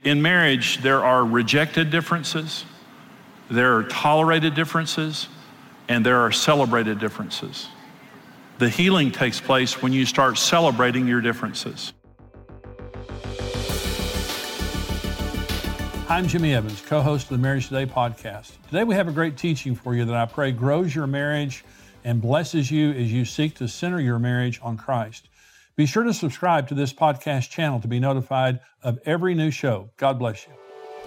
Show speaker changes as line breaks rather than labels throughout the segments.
in marriage, there are rejected differences, there are tolerated differences, and there are celebrated differences. The healing takes place when you start celebrating your differences. I'm Jimmy Evans, co-host of the Marriage Today podcast. Today we have a great teaching for you that I pray grows your marriage and blesses you as you seek to center your marriage on Christ. Be sure to subscribe to this podcast channel to be notified of every new show. God bless you.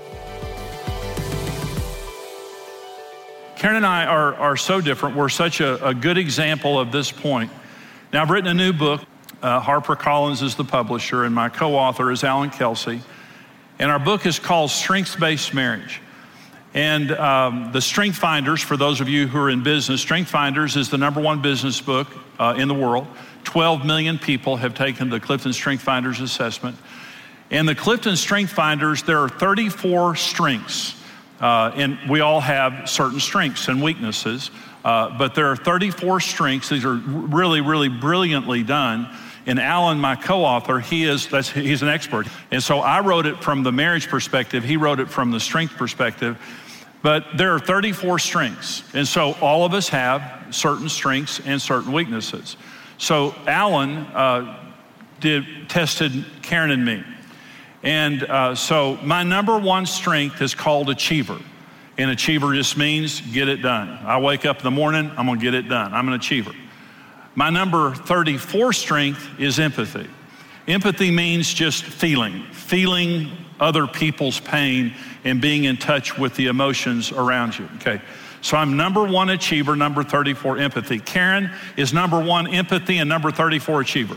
Karen and I are so different. We're such a good example of this point. Now, I've written a new book. HarperCollins is the publisher, and my co-author is Alan Kelsey. And our book is called Strengths-Based Marriage. And the Strength Finders, for those of you who are in business, Strength Finders is the #1 business book in the world. 12 million people have taken the Clifton Strength Finders assessment. And the Clifton Strength Finders, there are 34 strengths. And we all have certain strengths and weaknesses, but there are 34 strengths. These are really, really brilliantly done. And Alan, my co-author, he's an expert. And so I wrote it from the marriage perspective. He wrote it from the strength perspective. But there are 34 strengths. And so all of us have certain strengths and certain weaknesses. So Alan tested Karen and me. And so my #1 strength is called achiever. And achiever just means get it done. I wake up in the morning, I'm gonna get it done. I'm an achiever. My number 34 strength is empathy. Empathy means just feeling other people's pain and being in touch with the emotions around you, okay? So I'm #1 achiever, number 34 empathy. Karen is #1 empathy and number 34 achiever.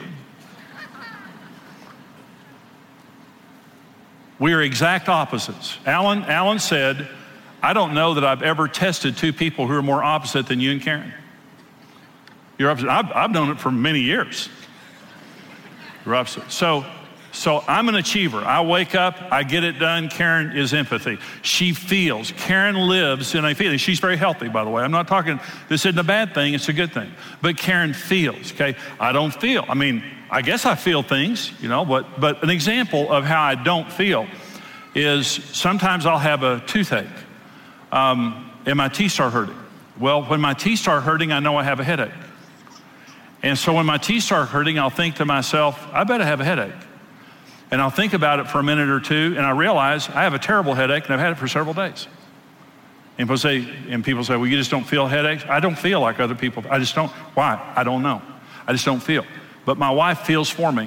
We are exact opposites. Alan said, I don't know that I've ever tested two people who are more opposite than you and Karen. You're opposite. I've known it for many years. You're opposite. So I'm an achiever. I wake up, I get it done. Karen is empathy. She feels. Karen lives in a feeling. She's very healthy, by the way. I'm not talking, this isn't a bad thing, it's a good thing. But Karen feels, okay? I don't feel. I mean, I guess I feel things, but an example of how I don't feel is sometimes I'll have a toothache and my teeth start hurting. Well, when my teeth start hurting, I know I have a headache. And so when my teeth start hurting, I'll think to myself, I better have a headache. And I'll think about it for a minute or two, and I realize I have a terrible headache, and I've had it for several days. And people say, well, you just don't feel headaches? I don't feel like other people. I just don't. Why? I don't know. I just don't feel. But my wife feels for me.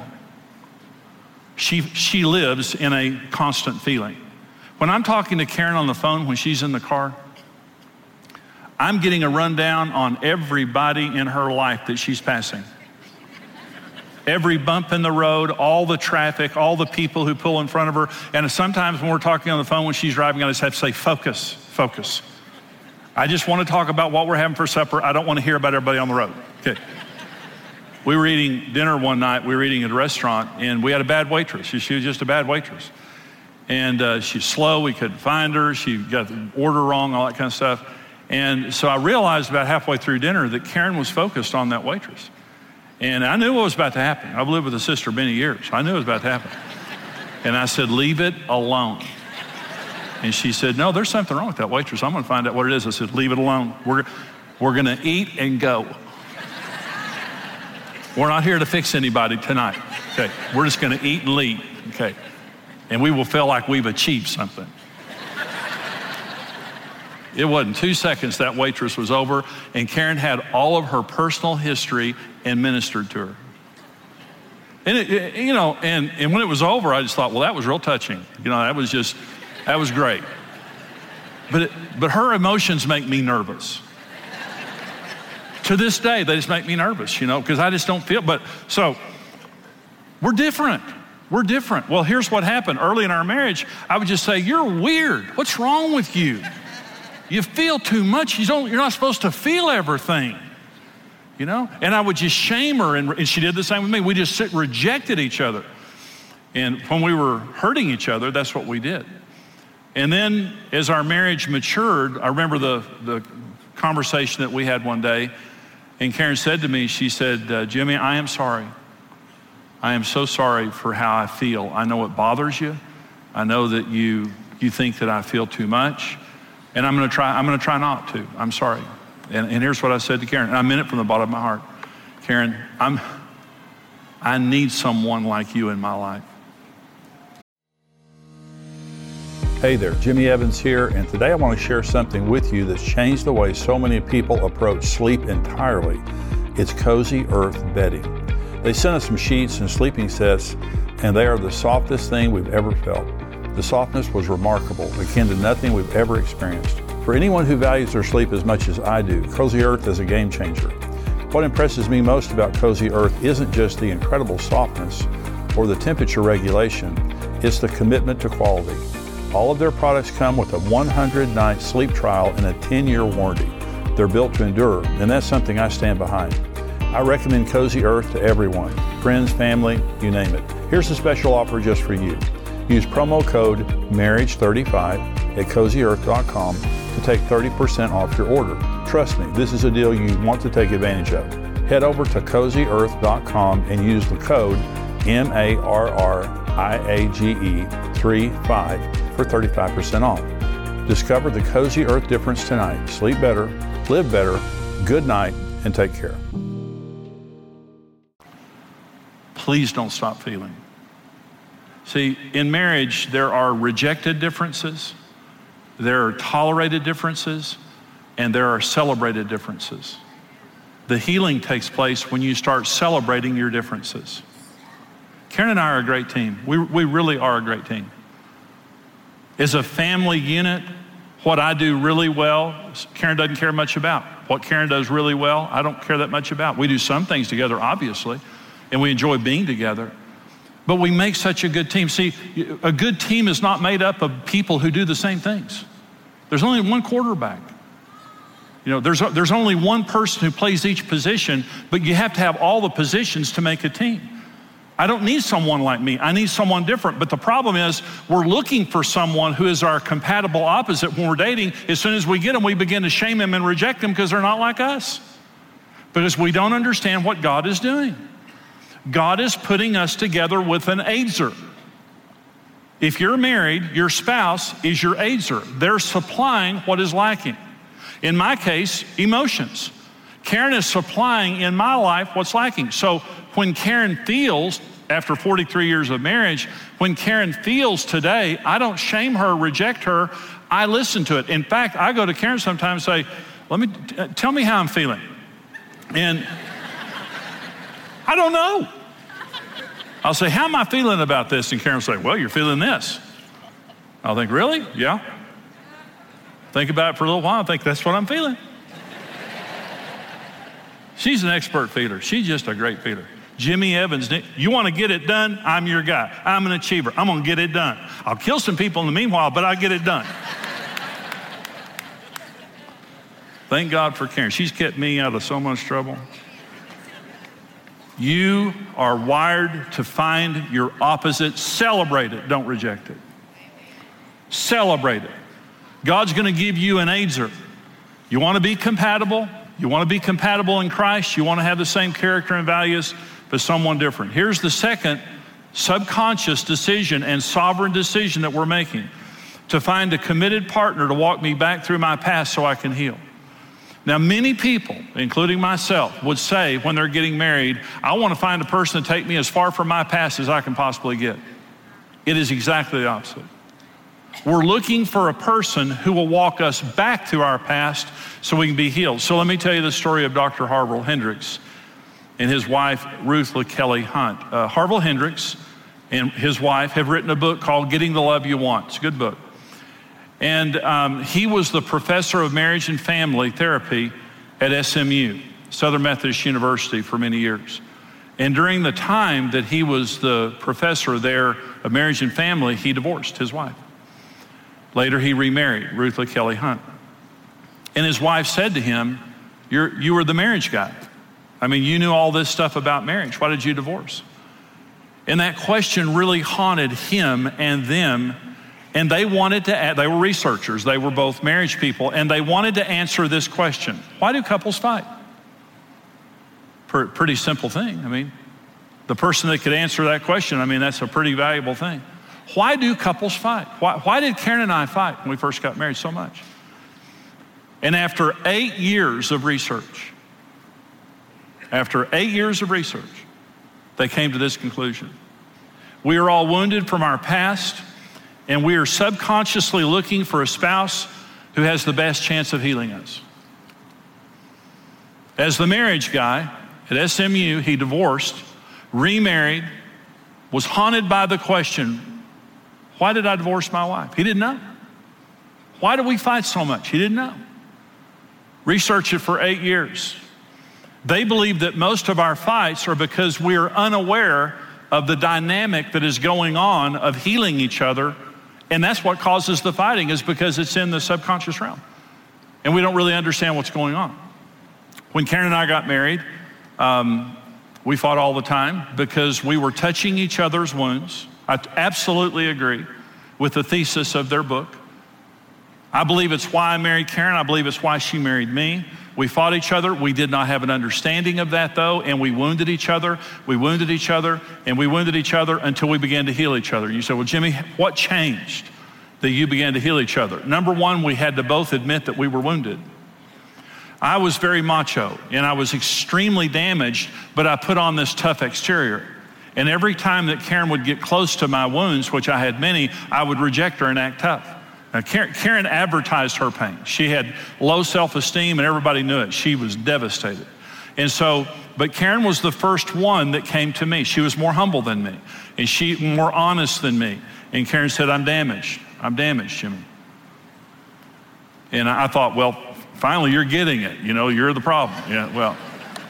She lives in a constant feeling. When I'm talking to Karen on the phone when she's in the car, I'm getting a rundown on everybody in her life that she's passing. Every bump in the road, all the traffic, all the people who pull in front of her. And sometimes when we're talking on the phone when she's driving, I just have to say, focus. I just want to talk about what we're having for supper. I don't want to hear about everybody on the road. Okay. We were eating dinner one night. We were eating at a restaurant, and we had a bad waitress. She was just a bad waitress. And she's slow. We couldn't find her. She got the order wrong, all that kind of stuff. And so I realized about halfway through dinner that Karen was focused on that waitress. And I knew what was about to happen. I've lived with a sister many years. I knew it was about to happen. And I said, leave it alone. And she said, no, there's something wrong with that waitress. I'm going to find out what it is. I said, leave it alone. We're going to eat and go. We're not here to fix anybody tonight. Okay. We're just going to eat and leave. Okay. And we will feel like we've achieved something. It wasn't 2 seconds that waitress was over, and Karen had all of her personal history and ministered to her. And and when it was over, I just thought, well, that was real touching. That was great. But her emotions make me nervous. To this day, they just make me nervous, because I just don't feel. But so we're different. Well, here's what happened. Early in our marriage, I would just say, you're weird. What's wrong with you? You feel too much. You're not supposed to feel everything, And I would just shame her, and she did the same with me. We just rejected each other. And when we were hurting each other, that's what we did. And then as our marriage matured, I remember the conversation that we had one day, and Karen said to me, she said, Jimmy, I am sorry. I am so sorry for how I feel. I know it bothers you. I know that you think that I feel too much, and I'm going to try not to. I'm sorry. And here's what I said to Karen, and I meant it from the bottom of my heart. Karen, I need someone like you in my life.
Hey there, Jimmy Evans here, and today I want to share something with you that's changed the way so many people approach sleep entirely. It's Cozy Earth bedding. They sent us some sheets and sleeping sets, and they are the softest thing we've ever felt. The softness was remarkable, akin to nothing we've ever experienced. For anyone who values their sleep as much as I do, Cozy Earth is a game changer. What impresses me most about Cozy Earth isn't just the incredible softness or the temperature regulation, it's the commitment to quality. All of their products come with a 100-night sleep trial and a 10-year warranty. They're built to endure, and that's something I stand behind. I recommend Cozy Earth to everyone, friends, family, you name it. Here's a special offer just for you. Use promo code MARRIAGE35 at CozyEarth.com to take 30% off your order. Trust me, this is a deal you want to take advantage of. Head over to CozyEarth.com and use the code MARRIAGE35 for 35% off. Discover the Cozy Earth difference tonight. Sleep better, live better, good night, and take care.
Please don't stop feeling. See, in marriage, there are rejected differences, there are tolerated differences, and there are celebrated differences. The healing takes place when you start celebrating your differences. Karen and I are a great team. We really are a great team. As a family unit, what I do really well, Karen doesn't care much about. What Karen does really well, I don't care that much about. We do some things together, obviously, and we enjoy being together. But we make such a good team. See, a good team is not made up of people who do the same things. There's only one quarterback. You know, there's only one person who plays each position, but you have to have all the positions to make a team. I don't need someone like me. I need someone different. But the problem is we're looking for someone who is our compatible opposite when we're dating. As soon as we get them, we begin to shame them and reject them because they're not like us. Because we don't understand what God is doing. God is putting us together with an aider. If you're married, your spouse is your aider. They're supplying what is lacking. In my case, emotions. Karen is supplying in my life what's lacking. So when Karen feels, after 43 years of marriage, when Karen feels today, I don't shame her, reject her. I listen to it. In fact, I go to Karen sometimes and say, tell me how I'm feeling. And I don't know. I'll say, how am I feeling about this? And Karen will say, well, you're feeling this. I'll think, really? Yeah. Think about it for a little while. I think that's what I'm feeling. She's an expert feeler. She's just a great feeler. Jimmy Evans, you want to get it done? I'm your guy. I'm an achiever. I'm going to get it done. I'll kill some people in the meanwhile, but I'll get it done. Thank God for Karen. She's kept me out of so much trouble. You are wired to find your opposite. Celebrate it. Don't reject it. Celebrate it. God's going to give you an aider. You want to be compatible? You want to be compatible in Christ? You want to have the same character and values, but someone different. Here's the second subconscious decision and sovereign decision that we're making: to find a committed partner to walk me back through my past so I can heal. Now, many people, including myself, would say when they're getting married, I want to find a person to take me as far from my past as I can possibly get. It is exactly the opposite. We're looking for a person who will walk us back through our past so we can be healed. So let me tell you the story of Dr. Harville Hendricks and his wife, Ruth LaKelly Hunt. Harville Hendricks and his wife have written a book called Getting the Love You Want. It's a good book. And he was the professor of marriage and family therapy at SMU, Southern Methodist University, for many years. And during the time that he was the professor there of marriage and family, he divorced his wife. Later, he remarried Ruth LaKelly Hunt. And his wife said to him, you were the marriage guy. I mean, you knew all this stuff about marriage. Why did you divorce? And that question really haunted him and them. And they wanted to, they were researchers. They were both marriage people. And they wanted to answer this question. Why do couples fight? Pretty simple thing. I mean, the person that could answer that question, I mean, that's a pretty valuable thing. Why do couples fight? Why did Karen and I fight when we first got married so much? And after 8 years of research, they came to this conclusion. We are all wounded from our past, and we are subconsciously looking for a spouse who has the best chance of healing us. As the marriage guy at SMU, he divorced, remarried, was haunted by the question, why did I divorce my wife? He didn't know. Why do we fight so much? He didn't know. Researched it for 8 years. They believe that most of our fights are because we are unaware of the dynamic that is going on of healing each other, and that's what causes the fighting, is because it's in the subconscious realm, and we don't really understand what's going on. When Karen and I got married, we fought all the time because we were touching each other's wounds. I absolutely agree with the thesis of their book. I believe it's why I married Karen. I believe it's why she married me. We fought each other. We did not have an understanding of that, though, and we wounded each other. We wounded each other, and we wounded each other until we began to heal each other. You said, well, Jimmy, what changed that you began to heal each other? Number one, we had to both admit that we were wounded. I was very macho, and I was extremely damaged, but I put on this tough exterior. And every time that Karen would get close to my wounds, which I had many, I would reject her and act tough. Now, Karen advertised her pain. She had low self-esteem, and everybody knew it. She was devastated. And so, but Karen was the first one that came to me. She was more humble than me, and she more honest than me. And Karen said, I'm damaged, Jimmy. And I thought, well, finally, you're getting it. You know, you're the problem. Yeah, well,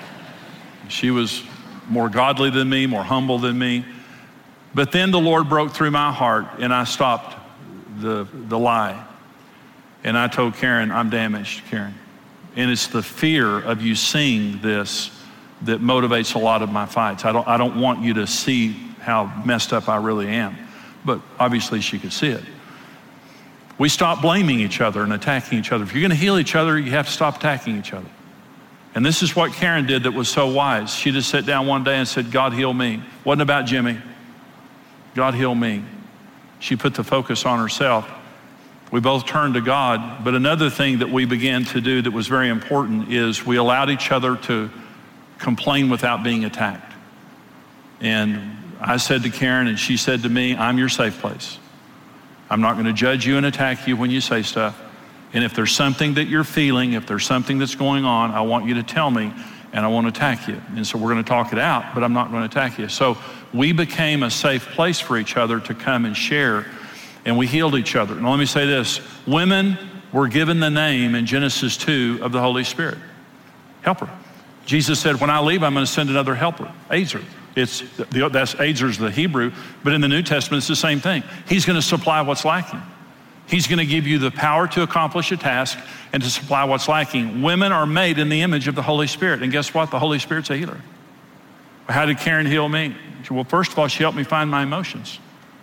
she was more godly than me, more humble than me. But then the Lord broke through my heart, and I stopped the lie. And I told Karen, I'm damaged, Karen. And it's the fear of you seeing this that motivates a lot of my fights. I don't want you to see how messed up I really am. But obviously she could see it. We stopped blaming each other and attacking each other. If you're going to heal each other, you have to stop attacking each other. And this is what Karen did that was so wise. She just sat down one day and said, God, heal me. Wasn't about Jimmy. God, heal me. She put the focus on herself. We both turned to God. But another thing that we began to do that was very important is we allowed each other to complain without being attacked. And I said to Karen, and she said to me, I'm your safe place. I'm not going to judge you and attack you when you say stuff. And if there's something that you're feeling, if there's something that's going on, I want you to tell me, and I won't attack you. And so we're going to talk it out, but I'm not going to attack you. So we became a safe place for each other to come and share, and we healed each other. And let me say this, women were given the name in Genesis 2 of the Holy Spirit, helper. Jesus said, when I leave, I'm going to send another helper, Azer. That's Azer's the Hebrew, but in the New Testament, it's the same thing. He's going to supply what's lacking. He's going to give you the power to accomplish a task and to supply what's lacking. Women are made in the image of the Holy Spirit. And guess what? The Holy Spirit's a healer. How did Karen heal me? Well, first of all, she helped me find my emotions.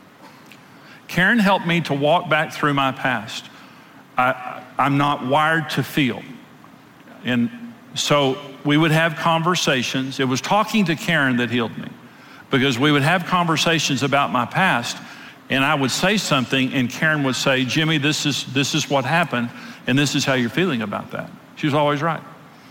Karen helped me to walk back through my past. I'm not wired to feel. And so we would have conversations. It was talking to Karen that healed me, because we would have conversations about my past, and I would say something, and Karen would say, Jimmy, this is what happened, and this is how you're feeling about that. She was always right.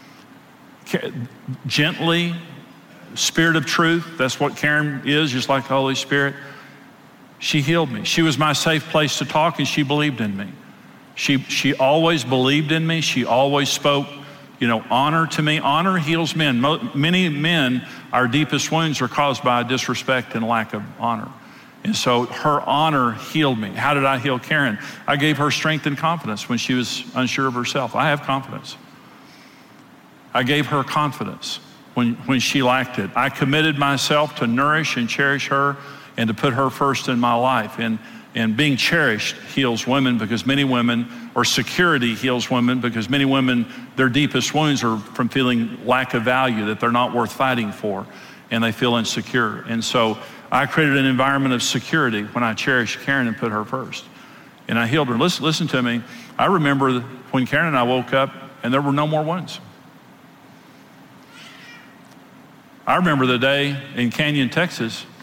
Gently, spirit of truth, that's what Karen is, just like the Holy Spirit. She healed me. She was my safe place to talk, and she believed in me. She always believed in me. She always spoke, honor to me. Honor heals men. Many men, our deepest wounds are caused by disrespect and lack of honor. And so her honor healed me. How did I heal Karen? I gave her strength and confidence when she was unsure of herself. I have confidence. I gave her confidence when she lacked it. I committed myself to nourish and cherish her and to put her first in my life. And being cherished heals women, because many women, or security heals women, because many women, their deepest wounds are from feeling lack of value, that they're not worth fighting for, and they feel insecure. And so I created an environment of security when I cherished Karen and put her first. And I healed her. Listen to me. I remember when Karen and I woke up and there were no more wounds. I remember the day in Canyon, Texas,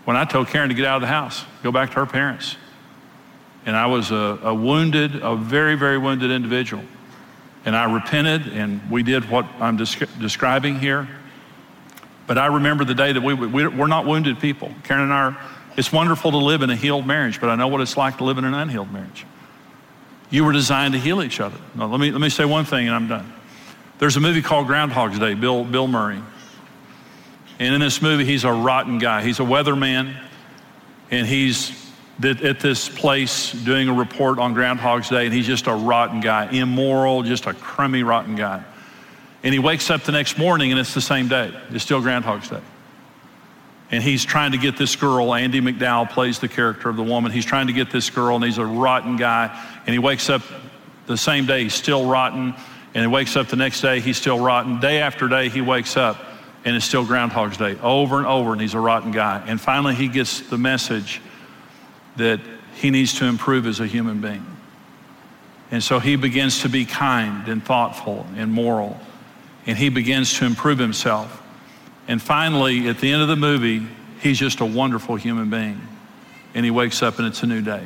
when I told Karen to get out of the house, go back to her parents. And I was a very, very wounded individual. And I repented, and we did what I'm describing here. But I remember the day that we're not wounded people. Karen and I it's wonderful to live in a healed marriage, but I know what it's like to live in an unhealed marriage. You were designed to heal each other. Now, let me say one thing and I'm done. There's a movie called Groundhog's Day, Bill Murray. And in this movie, he's a rotten guy. He's a weatherman, and he's at this place doing a report on Groundhog's Day, and he's just a rotten guy, immoral, just a crummy, rotten guy. And he wakes up the next morning, and it's the same day. It's still Groundhog's Day. And he's trying to get this girl, Andie MacDowell plays the character of the woman. He's trying to get this girl, and he's a rotten guy. And he wakes up the same day, he's still rotten. And he wakes up the next day, he's still rotten. Day after day, he wakes up, and it's still Groundhog's Day, over and over, and he's a rotten guy. And finally, he gets the message that he needs to improve as a human being. And so he begins to be kind and thoughtful and moral, and he begins to improve himself. And finally, at the end of the movie, he's just a wonderful human being. And he wakes up and it's a new day.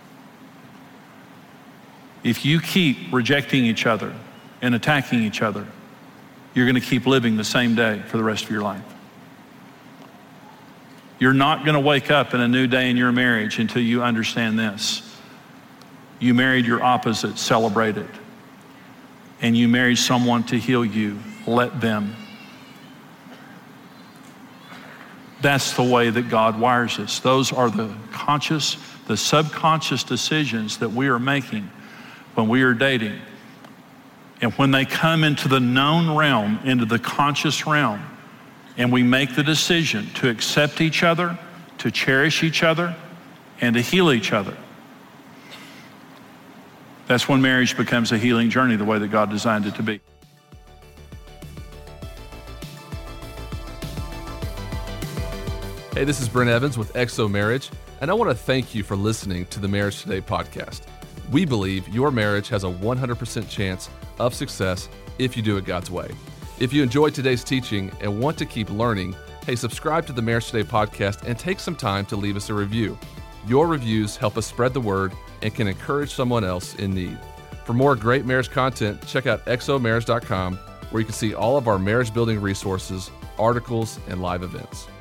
If you keep rejecting each other and attacking each other, you're going to keep living the same day for the rest of your life. You're not going to wake up in a new day in your marriage until you understand this. You married your opposite, celebrate it. And you married someone to heal you, let them. That's the way that God wires us. Those are the subconscious decisions that we are making when we are dating. And when they come into the known realm, into the conscious realm, and we make the decision to accept each other, to cherish each other, and to heal each other, that's when marriage becomes a healing journey the way that God designed it to be.
Hey, this is Brent Evans with XO Marriage, and I want to thank you for listening to the Marriage Today podcast. We believe your marriage has a 100% chance of success if you do it God's way. If you enjoyed today's teaching and want to keep learning, hey, subscribe to the Marriage Today podcast and take some time to leave us a review. Your reviews help us spread the word and can encourage someone else in need. For more great marriage content, check out xomarriage.com, where you can see all of our marriage building resources, articles, and live events.